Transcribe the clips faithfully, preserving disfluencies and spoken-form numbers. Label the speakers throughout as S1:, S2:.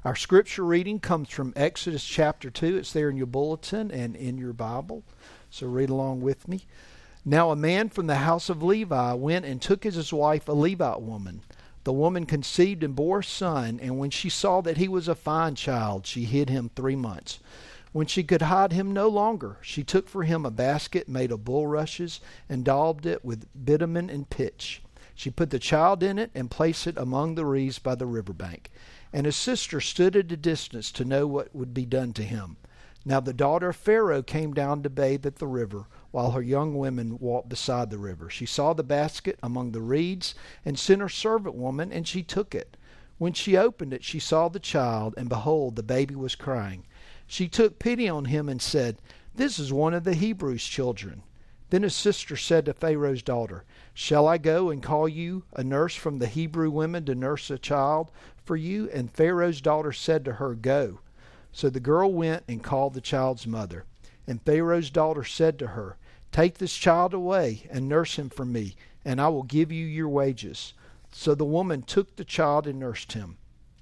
S1: Our scripture reading comes from Exodus chapter two. It's there in your bulletin and in your Bible, so read along with me. Now a man from the house of Levi went and took as his wife a Levite woman. The woman conceived and bore a son, and when she saw that he was a fine child, she hid him three months. When she could hide him no longer, she took for him a basket made of bulrushes and daubed it with bitumen and pitch. She put the child in it and placed it among the reeds by the riverbank. And his sister stood at a distance to know what would be done to him. Now the daughter of Pharaoh came down to bathe at the river, while her young women walked beside the river. She saw the basket among the reeds, and sent her servant woman, and she took it. When she opened it, she saw the child, and behold, the baby was crying. She took pity on him and said, "This is one of the Hebrews' children." Then his sister said to Pharaoh's daughter, "Shall I go and call you a nurse from the Hebrew women to nurse a child for you?" And Pharaoh's daughter said to her, "Go." So the girl went and called the child's mother. And Pharaoh's daughter said to her, "Take this child away and nurse him for me, and I will give you your wages." So the woman took the child and nursed him.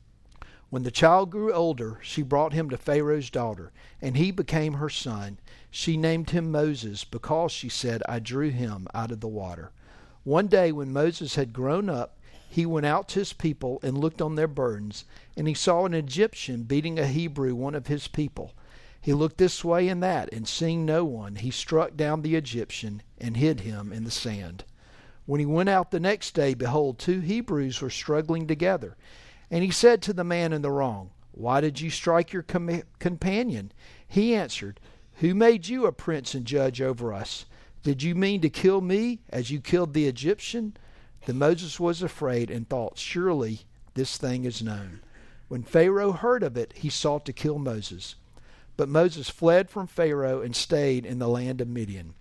S1: When the child grew older, she brought him to Pharaoh's daughter, and he became her son. She named him Moses, because, she said, "I drew him out of the water." One day when Moses had grown up, he went out to his people and looked on their burdens, and he saw an Egyptian beating a Hebrew, one of his people. He looked this way and that, and seeing no one, he struck down the Egyptian and hid him in the sand. When he went out the next day, behold, two Hebrews were struggling together. And he said to the man in the wrong, "Why did you strike your com- companion?" He answered, "Who made you a prince and judge over us? Did you mean to kill me as you killed the Egyptian?" Then Moses was afraid and thought, "Surely this thing is known." When Pharaoh heard of it, he sought to kill Moses. But Moses fled from Pharaoh and stayed in the land of Midian.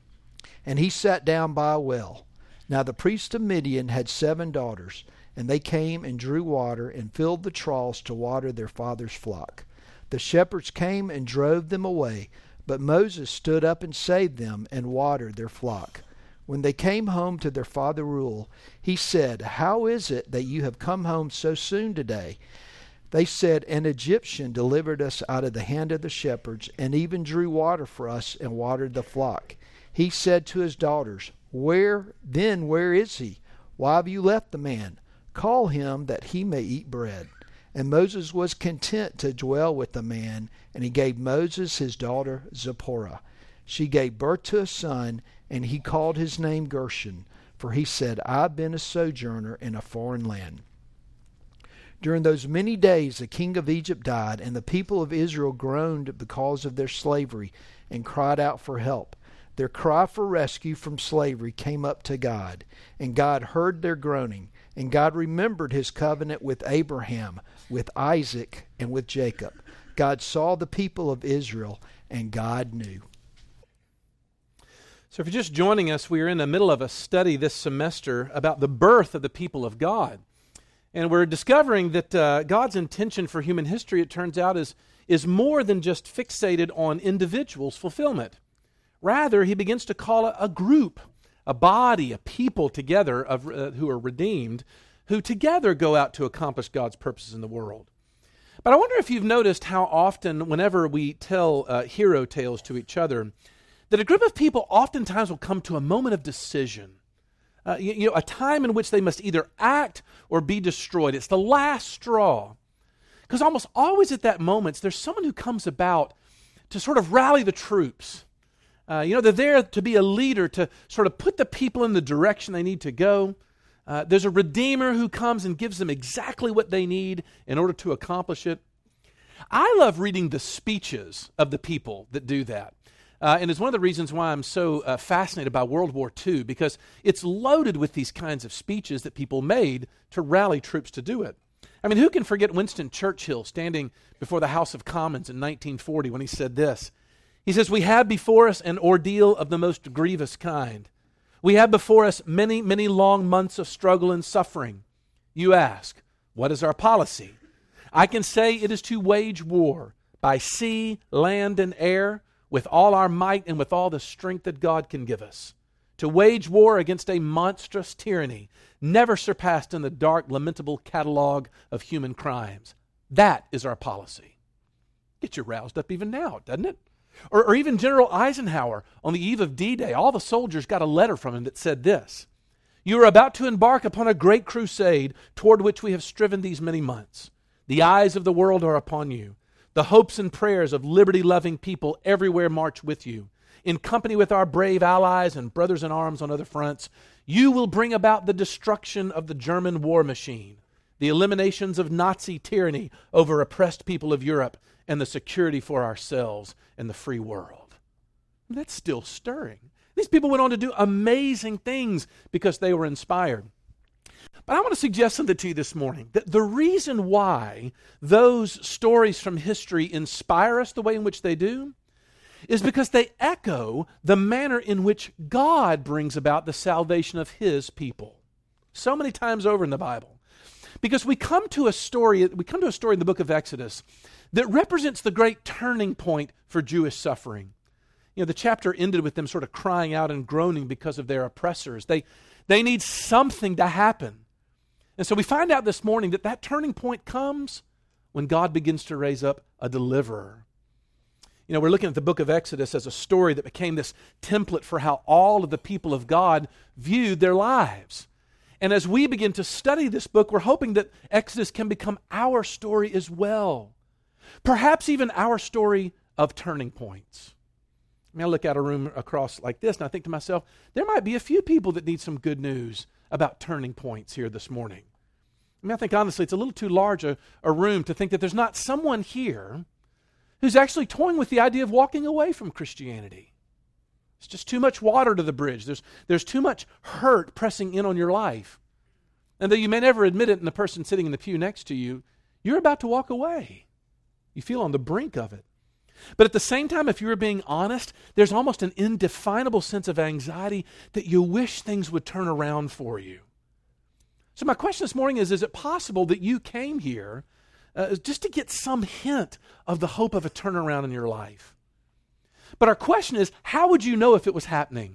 S1: And he sat down by a well. Now the priest of Midian had seven daughters, and they came and drew water and filled the troughs to water their father's flock. The shepherds came and drove them away, but Moses stood up and saved them and watered their flock. When they came home to their father Reuel, he said, "How is it that you have come home so soon today?" They said, "An Egyptian delivered us out of the hand of the shepherds, and even drew water for us and watered the flock." He said to his daughters, "Where, then where is he? Why have you left the man? Call him that he may eat bread." And Moses was content to dwell with the man, and he gave Moses his daughter Zipporah. She gave birth to a son, and he called his name Gershon, for he said, "I have been a sojourner in a foreign land." During those many days the king of Egypt died, and the people of Israel groaned because of their slavery and cried out for help. Their cry for rescue from slavery came up to God, and God heard their groaning. And God remembered his covenant with Abraham, with Isaac, and with Jacob. God saw the people of Israel, and God knew.
S2: So if you're just joining us, we are in the middle of a study this semester about the birth of the people of God. And we're discovering that uh, God's intention for human history, it turns out, is, is more than just fixated on individuals' fulfillment. Rather, he begins to call a, a group, a body, a people together of uh, who are redeemed, who together go out to accomplish God's purposes in the world. But I wonder if you've noticed how often, whenever we tell uh, hero tales to each other, that a group of people oftentimes will come to a moment of decision. Uh, you, you know, a time in which they must either act or be destroyed. It's the last straw. Because almost always at that moment, there's someone who comes about to sort of rally the troops. Uh, you know, they're there to be a leader, to sort of put the people in the direction they need to go. Uh, there's a redeemer who comes and gives them exactly what they need in order to accomplish it. I love reading the speeches of the people that do that. Uh, and it's one of the reasons why I'm so uh, fascinated by World War Two, because it's loaded with these kinds of speeches that people made to rally troops to do it. I mean, who can forget Winston Churchill standing before the House of Commons in nineteen forty when he said this? He says, "We have before us an ordeal of the most grievous kind. We have before us many, many long months of struggle and suffering. You ask, what is our policy? I can say it is to wage war by sea, land, and air, with all our might and with all the strength that God can give us. To wage war against a monstrous tyranny, never surpassed in the dark, lamentable catalog of human crimes. That is our policy. Gets you roused up even now, doesn't it? Or, or even General Eisenhower on the eve of D-Day, all the soldiers got a letter from him that said this: "You are about to embark upon a great crusade toward which we have striven these many months. The eyes of the world are upon you. The hopes and prayers of liberty-loving people everywhere march with you. In company with our brave allies and brothers in arms on other fronts, you will bring about the destruction of the German war machine, the eliminations of Nazi tyranny over oppressed people of Europe, and the security for ourselves and the free world." And that's still stirring. These people went on to do amazing things because they were inspired. But I want to suggest something to you this morning, that the reason why those stories from history inspire us the way in which they do is because they echo the manner in which God brings about the salvation of His people. So many times over in the Bible. Because we come to a story, we come to a story in the book of Exodus that represents the great turning point for Jewish suffering. You know, the chapter ended with them sort of crying out and groaning because of their oppressors. They, they need something to happen. And so we find out this morning that that turning point comes when God begins to raise up a deliverer. You know, we're looking at the book of Exodus as a story that became this template for how all of the people of God viewed their lives. And as we begin to study this book, we're hoping that Exodus can become our story as well. Perhaps even our story of turning points. I mean, I look out a room across like this and I think to myself, there might be a few people that need some good news about turning points here this morning. I mean, I think honestly it's a little too large a, a room to think that there's not someone here who's actually toying with the idea of walking away from Christianity. It's just too much water to the bridge. There's, there's too much hurt pressing in on your life. And though you may never admit it in the person sitting in the pew next to you, you're about to walk away. You feel on the brink of it. But at the same time, if you were being honest, there's almost an indefinable sense of anxiety that you wish things would turn around for you. So my question this morning is, is it possible that you came here uh, just to get some hint of the hope of a turnaround in your life? But our question is, how would you know if it was happening?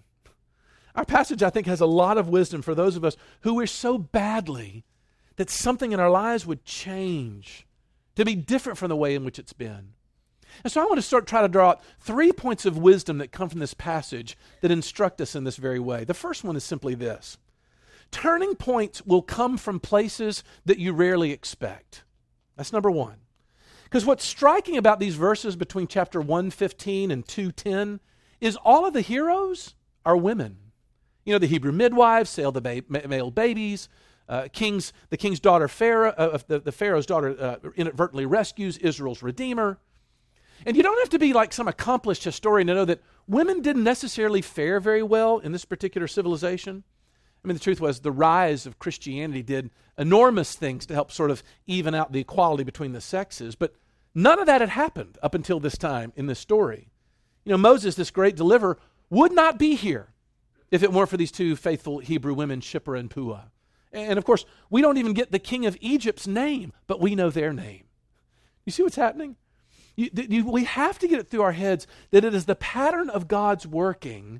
S2: Our passage, I think, has a lot of wisdom for those of us who wish so badly that something in our lives would change, to be different from the way in which it's been. And so I want to start try to draw out three points of wisdom that come from this passage that instruct us in this very way. The first one is simply this: turning points will come from places that you rarely expect. That's number one. Because what's striking about these verses between chapter one fifteen and two ten is all of the heroes are women. You know, the Hebrew midwives sail the ba- male babies. Uh, king's, the king's daughter, Pharaoh, uh, the, the Pharaoh's daughter uh, inadvertently rescues Israel's redeemer. And you don't have to be like some accomplished historian to know that women didn't necessarily fare very well in this particular civilization. I mean, the truth was the rise of Christianity did enormous things to help sort of even out the equality between the sexes, but none of that had happened up until this time in this story. You know, Moses, this great deliverer, would not be here if it weren't for these two faithful Hebrew women, Shiphrah and Puah. And of course, we don't even get the king of Egypt's name, but we know their name. You see what's happening? You, you, we have to get it through our heads that it is the pattern of God's working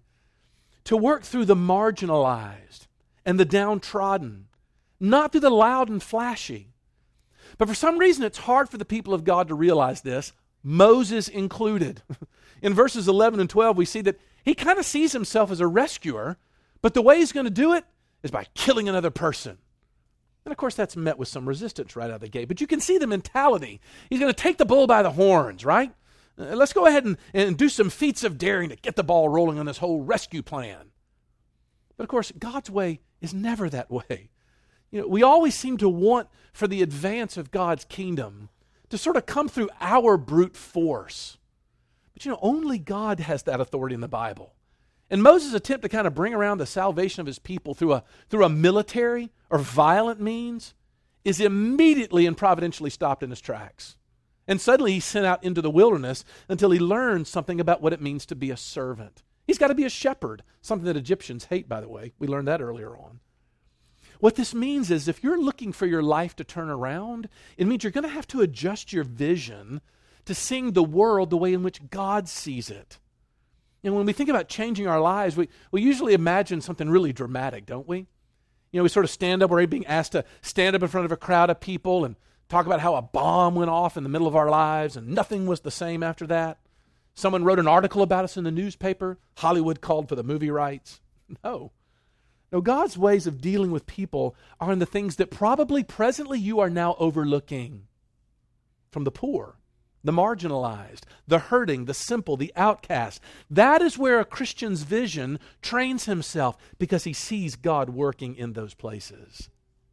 S2: to work through the marginalized and the downtrodden, not through the loud and flashy. But for some reason, it's hard for the people of God to realize this, Moses included. In verses eleven and twelve, we see that he kind of sees himself as a rescuer, but the way he's going to do it is by killing another person. And of course, that's met with some resistance right out of the gate. But you can see the mentality. He's going to take the bull by the horns, right? Uh, let's go ahead and, and do some feats of daring to get the ball rolling on this whole rescue plan. But of course, God's way is never that way. You know, we always seem to want for the advance of God's kingdom to sort of come through our brute force. But you know, only God has that authority in the Bible. And Moses' attempt to kind of bring around the salvation of his people through a, through a military or violent means is immediately and providentially stopped in his tracks. And suddenly he's sent out into the wilderness until he learns something about what it means to be a servant. He's got to be a shepherd, something that Egyptians hate, by the way. We learned that earlier on. What this means is if you're looking for your life to turn around, it means you're going to have to adjust your vision to seeing the world the way in which God sees it. And when we think about changing our lives, we, we usually imagine something really dramatic, don't we? You know, we sort of stand up, we're being asked to stand up in front of a crowd of people and talk about how a bomb went off in the middle of our lives and nothing was the same after that. Someone wrote an article about us in the newspaper. Hollywood called for the movie rights. No. No, God's ways of dealing with people are in the things that probably presently you are now overlooking. From the poor, the marginalized, the hurting, the simple, the outcast. That is where a Christian's vision trains himself because he sees God working in those places.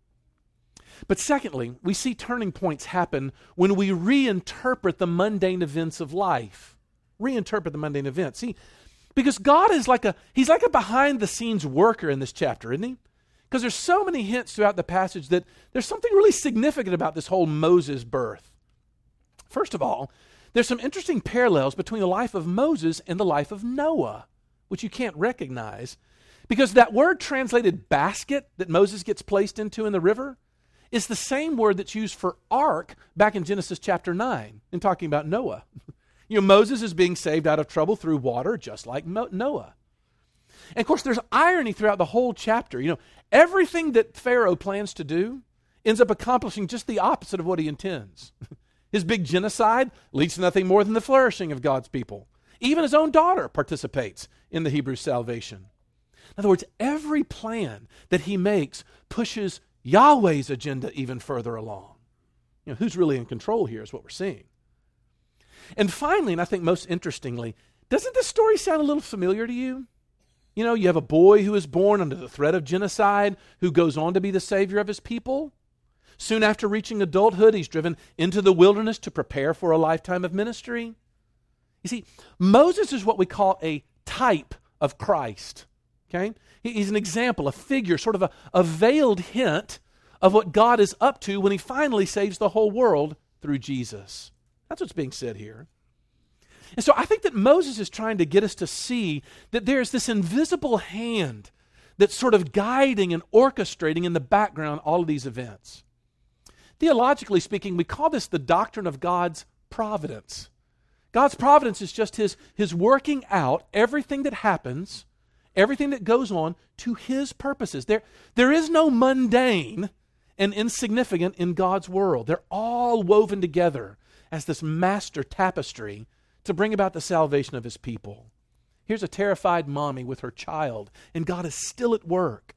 S2: But secondly, we see turning points happen when we reinterpret the mundane events of life. Reinterpret the mundane events. See, because God is like a, he's like a behind-the-scenes worker in this chapter, isn't he? Because there's so many hints throughout the passage that there's something really significant about this whole Moses birth. First of all, there's some interesting parallels between the life of Moses and the life of Noah, which you can't recognize, because that word translated basket that Moses gets placed into in the river is the same word that's used for ark back in Genesis chapter nine in talking about Noah. You know, Moses is being saved out of trouble through water, just like Mo- Noah. And of course, there's irony throughout the whole chapter. You know, everything that Pharaoh plans to do ends up accomplishing just the opposite of what he intends. His big genocide leads to nothing more than the flourishing of God's people. Even his own daughter participates in the Hebrew salvation. In other words, every plan that he makes pushes Yahweh's agenda even further along. You know, who's really in control here is what we're seeing. And finally, and I think most interestingly, doesn't this story sound a little familiar to you? You know, you have a boy who is born under the threat of genocide who goes on to be the savior of his people. Soon after reaching adulthood, he's driven into the wilderness to prepare for a lifetime of ministry. You see, Moses is what we call a type of Christ. Okay? He's an example, a figure, sort of a, a veiled hint of what God is up to when he finally saves the whole world through Jesus. That's what's being said here. And so I think that Moses is trying to get us to see that there's this invisible hand that's sort of guiding and orchestrating in the background all of these events. Theologically speaking, we call this the doctrine of God's providence. God's providence is just his, his working out everything that happens, everything that goes on to his purposes. There, there is no mundane and insignificant in God's world. They're all woven together as this master tapestry to bring about the salvation of his people. Here's a terrified mommy with her child, and God is still at work.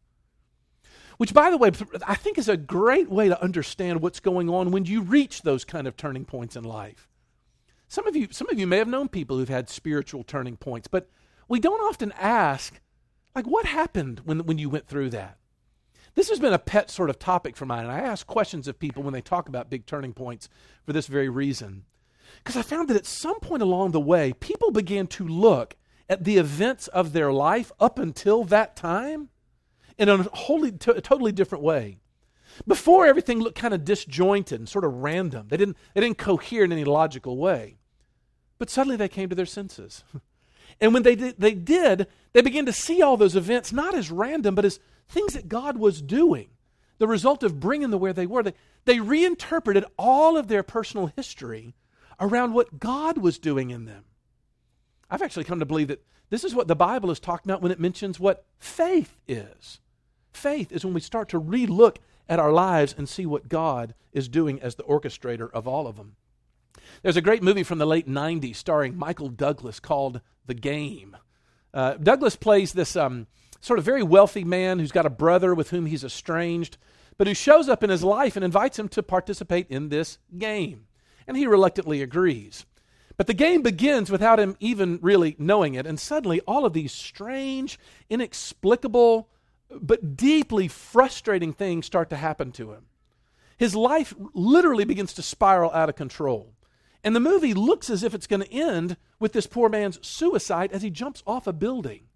S2: Which, by the way, I think is a great way to understand what's going on when you reach those kind of turning points in life. Some of you, some of you may have known people who've had spiritual turning points, but we don't often ask, like, what happened when, when you went through that? This has been a pet sort of topic for mine, and I ask questions of people when they talk about big turning points for this very reason. Because I found that at some point along the way, people began to look at the events of their life up until that time in a wholly, t- a totally different way. Before, everything looked kind of disjointed and sort of random. They didn't, they didn't cohere in any logical way. But suddenly they came to their senses. And when they did, they did, they began to see all those events not as random, but as things that God was doing, the result of bringing them where they were. They, they reinterpreted all of their personal history around what God was doing in them. I've actually come to believe that this is what the Bible is talking about when it mentions what faith is. Faith is when we start to re-look at our lives and see what God is doing as the orchestrator of all of them. There's a great movie from the late nineties starring Michael Douglas called The Game. Uh, Douglas plays this um, sort of very wealthy man who's got a brother with whom he's estranged, but who shows up in his life and invites him to participate in this game. And he reluctantly agrees. But the game begins without him even really knowing it, and suddenly all of these strange, inexplicable, but deeply frustrating things start to happen to him. His life literally begins to spiral out of control. And the movie looks as if it's going to end with this poor man's suicide as he jumps off a building.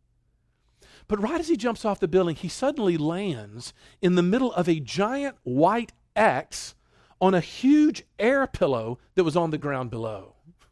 S2: But right as he jumps off the building, he suddenly lands in the middle of a giant white X on a huge air pillow that was on the ground below.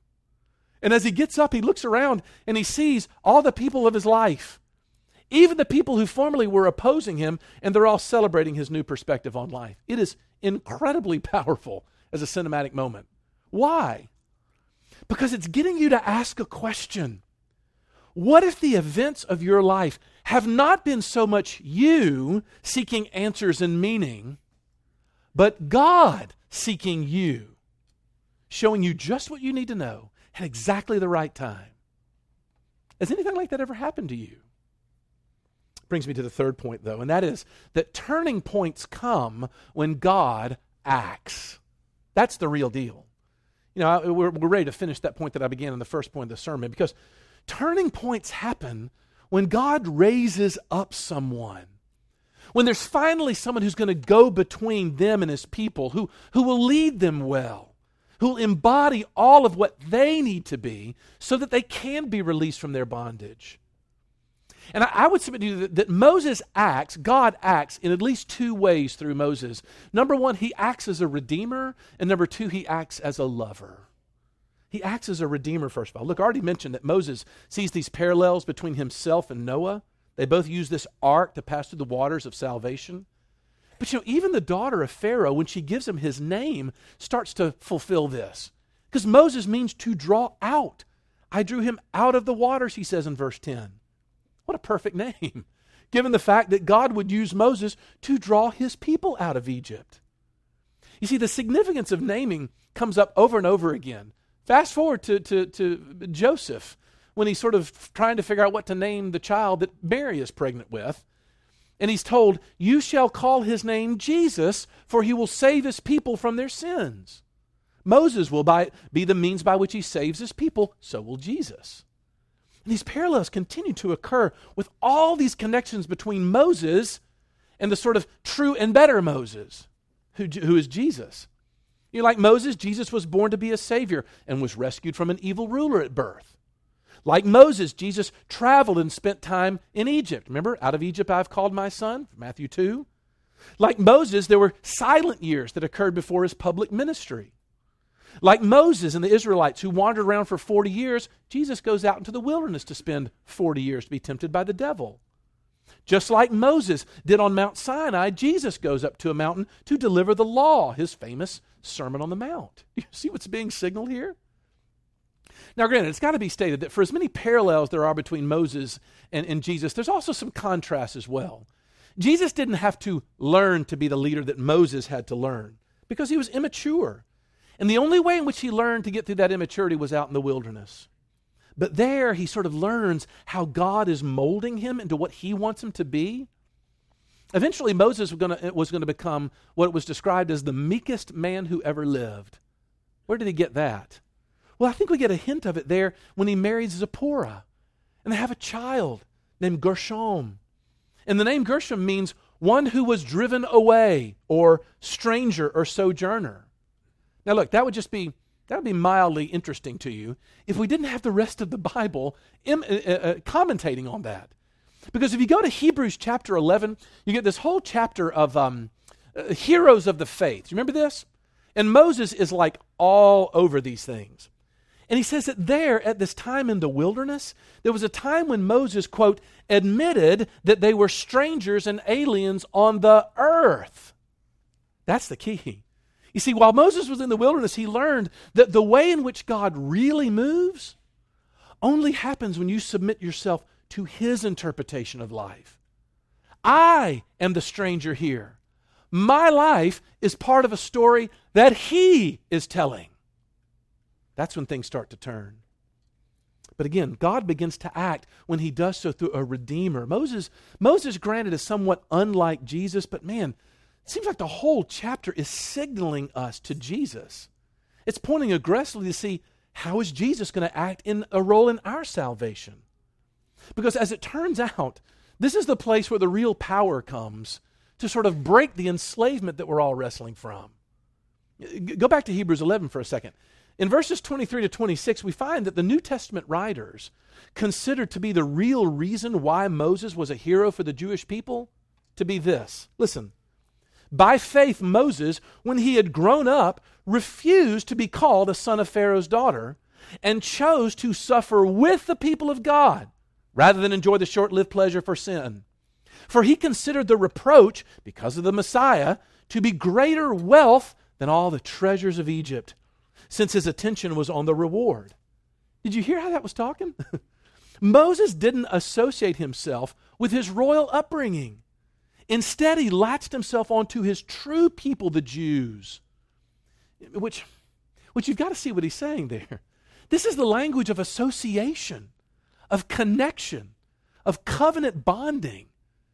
S2: And as he gets up, he looks around and he sees all the people of his life, even the people who formerly were opposing him, and they're all celebrating his new perspective on life. It is incredibly powerful as a cinematic moment. Why? Because it's getting you to ask a question. What if the events of your life have not been so much you seeking answers and meaning, but God seeking you, showing you just what you need to know at exactly the right time. Has anything like that ever happened to you? Brings me to the third point, though, and that is that turning points come when God acts. That's the real deal. You know, we're, we're ready to finish that point that I began in the first point of the sermon, because turning points happen when God raises up someone. When there's finally someone who's going to go between them and his people, who, who will lead them well, who will embody all of what they need to be so that they can be released from their bondage. And I, I would submit to you that, that Moses acts, God acts in at least two ways through Moses. Number one, he acts as a redeemer, and number two, he acts as a lover. He acts as a redeemer, first of all. Look, I already mentioned that Moses sees these parallels between himself and Noah. They both use this ark to pass through the waters of salvation. But you know, even the daughter of Pharaoh, when she gives him his name, starts to fulfill this. Because Moses means to draw out. I drew him out of the waters, he says in verse ten. What a perfect name, given the fact that God would use Moses to draw his people out of Egypt. You see, the significance of naming comes up over and over again. Fast forward to, to, to Joseph, when he's sort of trying to figure out what to name the child that Mary is pregnant with. And he's told, you shall call his name Jesus, for he will save his people from their sins. Moses will by, be the means by which he saves his people, so will Jesus. And these parallels continue to occur with all these connections between Moses and the sort of true and better Moses, who, who is Jesus. You know, like Moses, Jesus was born to be a Savior and was rescued from an evil ruler at birth. Like Moses, Jesus traveled and spent time in Egypt. Remember, out of Egypt I've called my son, Matthew two. Like Moses, there were silent years that occurred before his public ministry. Like Moses and the Israelites who wandered around for forty years, Jesus goes out into the wilderness to spend forty years to be tempted by the devil. Just like Moses did on Mount Sinai, Jesus goes up to a mountain to deliver the law, his famous Sermon on the Mount. You see what's being signaled here? Now, granted, it's got to be stated that for as many parallels there are between Moses and, and Jesus, there's also some contrast as well. Jesus didn't have to learn to be the leader that Moses had to learn because he was immature. And the only way in which he learned to get through that immaturity was out in the wilderness. But there he sort of learns how God is molding him into what he wants him to be. Eventually Moses was going to, was going to become what was described as the meekest man who ever lived. Where did he get that? Well, I think we get a hint of it there when he marries Zipporah. And they have a child named Gershom. And the name Gershom means one who was driven away, or stranger or sojourner. Now look, that would just be, that would be mildly interesting to you if we didn't have the rest of the Bible im, uh, uh, commentating on that. Because if you go to Hebrews chapter eleven, you get this whole chapter of um, uh, heroes of the faith. You remember this? And Moses is like all over these things. And he says that there, at this time in the wilderness, there was a time when Moses, quote, admitted that they were strangers and aliens on the earth. That's the key. You see, while Moses was in the wilderness, he learned that the way in which God really moves only happens when you submit yourself to his interpretation of life. I am the stranger here. My life is part of a story that he is telling. That's when things start to turn. But again, God begins to act when he does so through a redeemer. Moses, Moses granted, is somewhat unlike Jesus, but man, it seems like the whole chapter is signaling us to Jesus. It's pointing aggressively to see, how is Jesus going to act in a role in our salvation? Because as it turns out, this is the place where the real power comes to sort of break the enslavement that we're all wrestling from. Go back to Hebrews eleven for a second. In verses twenty-three to twenty-six, we find that the New Testament writers considered to be the real reason why Moses was a hero for the Jewish people to be this. Listen, by faith Moses, when he had grown up, refused to be called a son of Pharaoh's daughter and chose to suffer with the people of God rather than enjoy the short-lived pleasure for sin. For he considered the reproach, because of the Messiah, to be greater wealth than all the treasures of Egypt, since his attention was on the reward. Did you hear how that was talking? Moses didn't associate himself with his royal upbringing. Instead, he latched himself onto his true people, the Jews. which, which you've got to see what he's saying there. This is the language of association, of connection, of covenant bonding.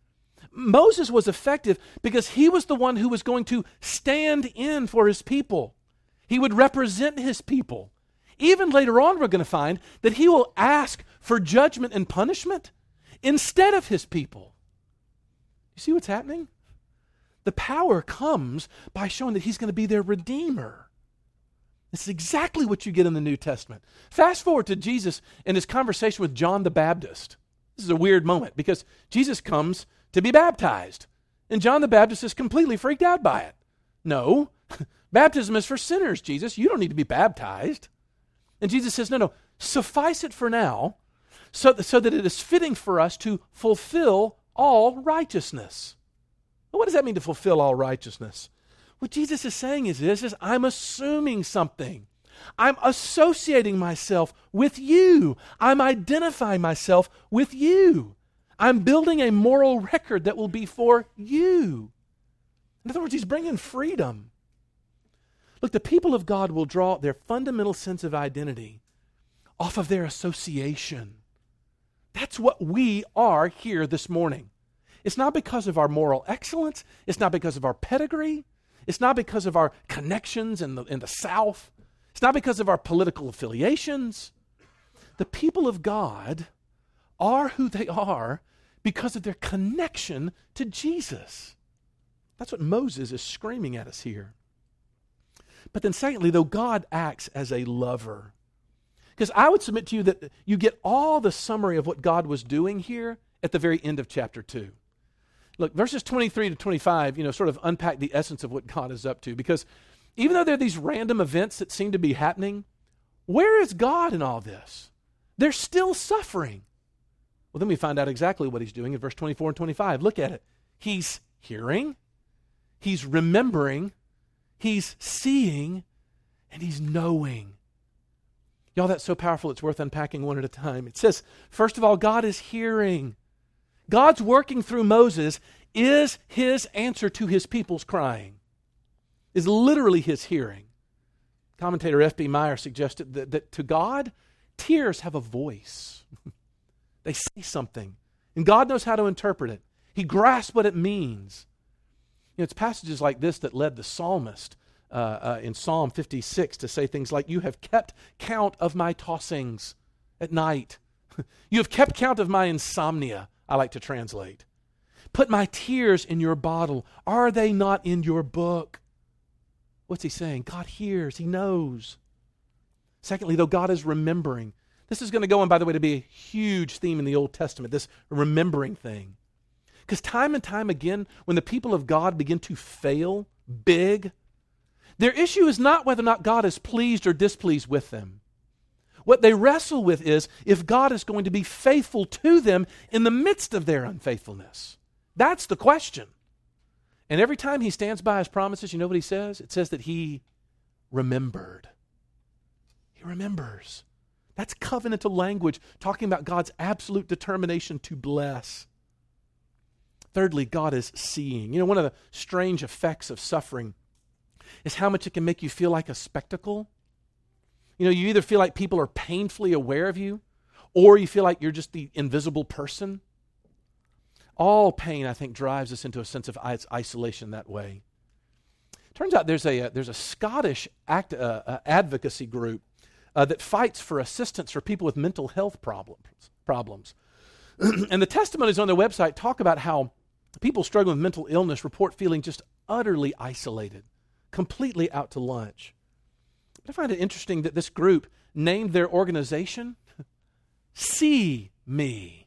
S2: Moses was effective because he was the one who was going to stand in for his people. He would represent his people. Even later on, we're going to find that he will ask for judgment and punishment instead of his people. You see what's happening? The power comes by showing that he's going to be their redeemer. This is exactly what you get in the New Testament. Fast forward to Jesus and his conversation with John the Baptist. This is a weird moment because Jesus comes to be baptized, and John the Baptist is completely freaked out by it. No, baptism is for sinners, Jesus. You don't need to be baptized. And Jesus says, no, no, suffice it for now so, so that it is fitting for us to fulfill all righteousness. Well, what does that mean to fulfill all righteousness? What Jesus is saying is this, is I'm assuming something. I'm associating myself with you. I'm identifying myself with you. I'm building a moral record that will be for you. In other words, he's bringing freedom. Look, the people of God will draw their fundamental sense of identity off of their association. That's what we are here this morning. It's not because of our moral excellence. It's not because of our pedigree. It's not because of our connections in the, in the South. It's not because of our political affiliations. The people of God are who they are because of their connection to Jesus. That's what Moses is screaming at us here. But then secondly, though, God acts as a lover. Because I would submit to you that you get all the summary of what God was doing here at the very end of chapter two. Look, verses twenty-three to twenty-five, you know, sort of unpack the essence of what God is up to. Because even though there are these random events that seem to be happening, where is God in all this? They're still suffering. Well, then we find out exactly what he's doing in verse twenty-four and twenty-five. Look at it. He's hearing, he's remembering, he's seeing, and he's knowing. Y'all, that's so powerful, it's worth unpacking one at a time. It says, first of all, God is hearing. God's working through Moses is his answer to his people's crying, is literally his hearing. Commentator F B Meyer suggested that, that to God, tears have a voice. They say something, and God knows how to interpret it. He grasps what it means. You know, it's passages like this that led the psalmist uh, uh, in Psalm fifty-six to say things like, you have kept count of my tossings at night. You have kept count of my insomnia, I like to translate. Put my tears in your bottle. Are they not in your book? What's he saying? God hears. He knows. Secondly, though, God is remembering. This is going to go on, by the way, to be a huge theme in the Old Testament, this remembering thing. Because time and time again, when the people of God begin to fail big, their issue is not whether or not God is pleased or displeased with them. What they wrestle with is if God is going to be faithful to them in the midst of their unfaithfulness. That's the question. And every time he stands by his promises, you know what he says? It says that he remembered. He remembers. That's covenantal language, talking about God's absolute determination to bless. Thirdly, God is seeing. You know, one of the strange effects of suffering is how much it can make you feel like a spectacle. You know, you either feel like people are painfully aware of you, or you feel like you're just the invisible person. All pain, I think, drives us into a sense of isolation that way. Turns out there's a, there's a Scottish act, uh, uh, advocacy group uh, that fights for assistance for people with mental health problems. problems. And the testimonies on their website talk about how people struggling with mental illness report feeling just utterly isolated, completely out to lunch. I find it interesting that this group named their organization See Me.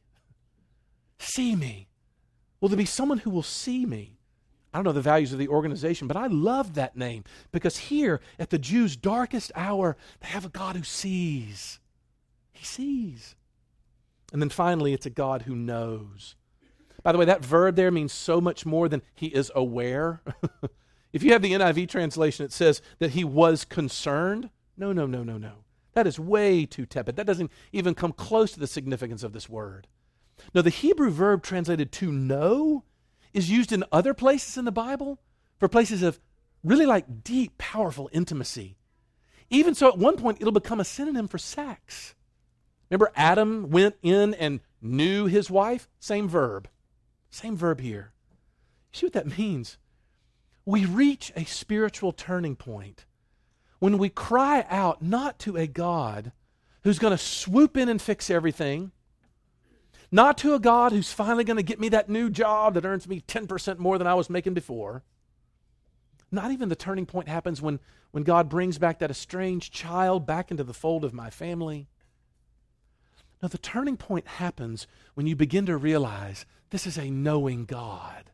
S2: See Me. Will there be someone who will see me? I don't know the values of the organization, but I love that name because here at the Jews' darkest hour, they have a God who sees. He sees. And then finally, it's a God who knows. By the way, that verb there means so much more than he is aware. If you have the N I V translation, it says that he was concerned. No, no, no, no, no. That is way too tepid. That doesn't even come close to the significance of this word. No, the Hebrew verb translated to know is used in other places in the Bible for places of really like deep, powerful intimacy. Even so, at one point, it'll become a synonym for sex. Remember, Adam went in and knew his wife? Same verb. Same verb here. You see what that means? We reach a spiritual turning point when we cry out not to a God who's going to swoop in and fix everything, not to a God who's finally going to get me that new job that earns me ten percent more than I was making before. Not even the turning point happens when, when God brings back that estranged child back into the fold of my family. No, the turning point happens when you begin to realize this is a knowing God.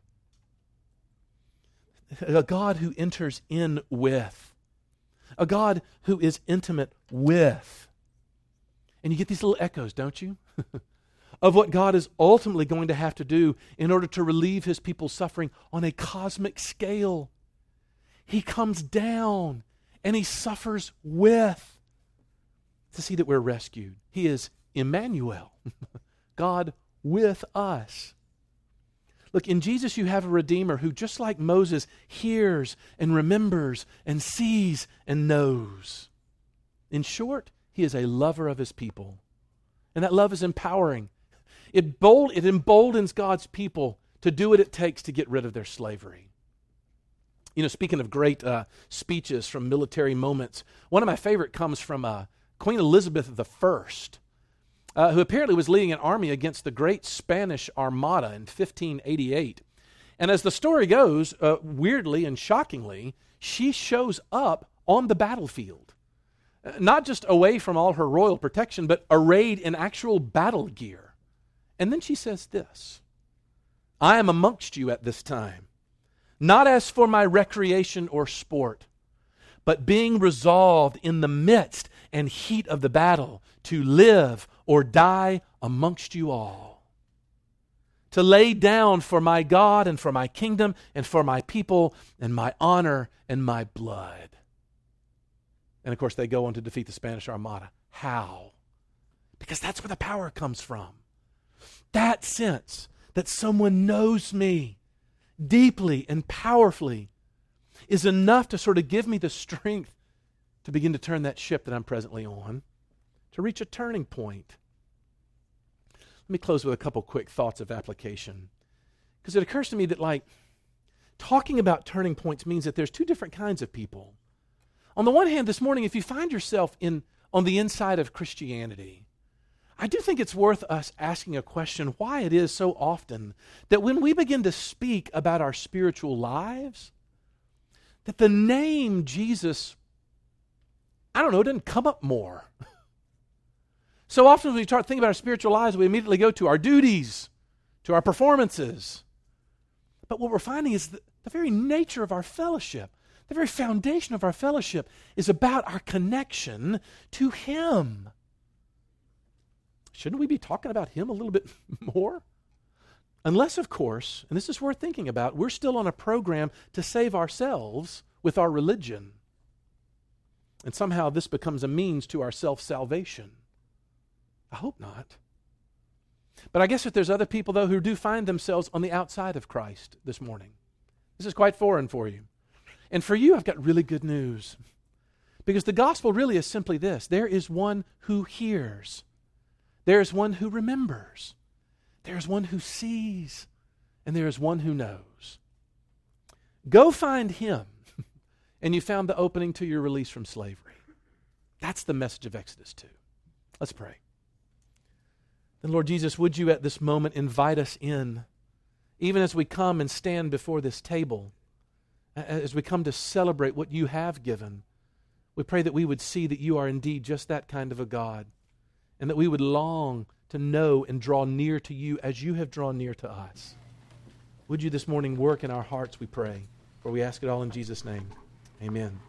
S2: A God who enters in with. A God who is intimate with. And you get these little echoes, don't you? Of what God is ultimately going to have to do in order to relieve his people's suffering on a cosmic scale. He comes down and he suffers with to see that we're rescued. He is Emmanuel, God with us. Look, in Jesus you have a Redeemer who, just like Moses, hears and remembers and sees and knows. In short, he is a lover of his people. And that love is empowering. It, bold, it emboldens God's people to do what it takes to get rid of their slavery. You know, speaking of great uh, speeches from military moments, one of my favorite comes from uh, Queen Elizabeth the First, uh, who apparently was leading an army against the great Spanish Armada in fifteen eighty-eight. And as the story goes, uh, weirdly and shockingly, she shows up on the battlefield. Uh, not just away from all her royal protection, but arrayed in actual battle gear. And then she says this, "I am amongst you at this time, not as for my recreation or sport, but being resolved in the midst and heat of the battle to live or die amongst you all, to lay down for my God and for my kingdom and for my people and my honor and my blood." And of course they go on to defeat the Spanish Armada. How? Because that's where the power comes from. That sense that someone knows me deeply and powerfully is enough to sort of give me the strength to begin to turn that ship that I'm presently on, to reach a turning point. Let me close with a couple quick thoughts of application. Because it occurs to me that, like, talking about turning points means that there's two different kinds of people. On the one hand, this morning, if you find yourself in on the inside of Christianity, I do think it's worth us asking a question, why it is so often that when we begin to speak about our spiritual lives, that the name Jesus, I don't know, doesn't come up more. So often when we start thinking about our spiritual lives, we immediately go to our duties, to our performances. But what we're finding is that the very nature of our fellowship, the very foundation of our fellowship is about our connection to Him. Shouldn't we be talking about Him a little bit more? Unless, of course, and this is worth thinking about, we're still on a program to save ourselves with our religion. And somehow this becomes a means to our self-salvation. I hope not. But I guess if there's other people, though, who do find themselves on the outside of Christ this morning, this is quite foreign for you. And for you, I've got really good news. Because the gospel really is simply this. There is one who hears. There is one who remembers. There is one who sees. And there is one who knows. Go find Him, and you found the opening to your release from slavery. That's the message of Exodus two. Let's pray. Then, Lord Jesus, would you at this moment invite us in, even as we come and stand before this table, as we come to celebrate what you have given. We pray that we would see that you are indeed just that kind of a God, and that we would long to know and draw near to you as you have drawn near to us. Would you this morning work in our hearts, we pray, for we ask it all in Jesus' name. Amen.